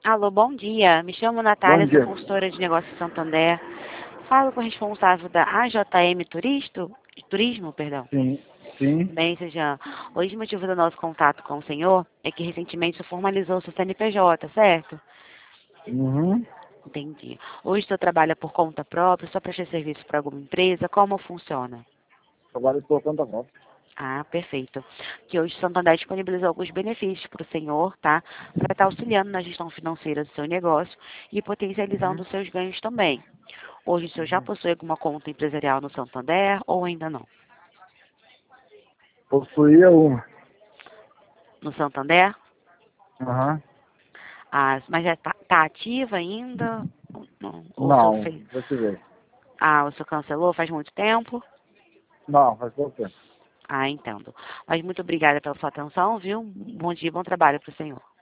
Alô, bom dia. Me chamo Bom Natália, sou dia. consultora de negócios em Santander. Falo com o responsável da AJM Turismo, perdão. Sim, sim. Bem, Jean, hoje o motivo do nosso contato com o senhor é que recentemente o senhor formalizou o seu CNPJ, certo? Uhum. Entendi. Hoje o senhor trabalha por conta própria, só presta serviço para alguma empresa? Como funciona? Trabalho por conta própria. Ah, perfeito. Que hoje o Santander disponibilizou alguns benefícios para o senhor, tá? Para estar auxiliando na gestão financeira do seu negócio e potencializando Uhum. os seus ganhos também. Hoje o senhor já Uhum. possui alguma conta empresarial no Santander ou ainda não? Possuía uma. No Santander? Aham. Ah, mas já tá ativa ainda? Não. Ou o senhor Não, fez? desativei. Ah, o senhor cancelou faz muito tempo? Não, faz pouco tempo. Ah, entendo. Mas muito obrigada pela sua atenção, viu? Bom dia, bom trabalho para o senhor.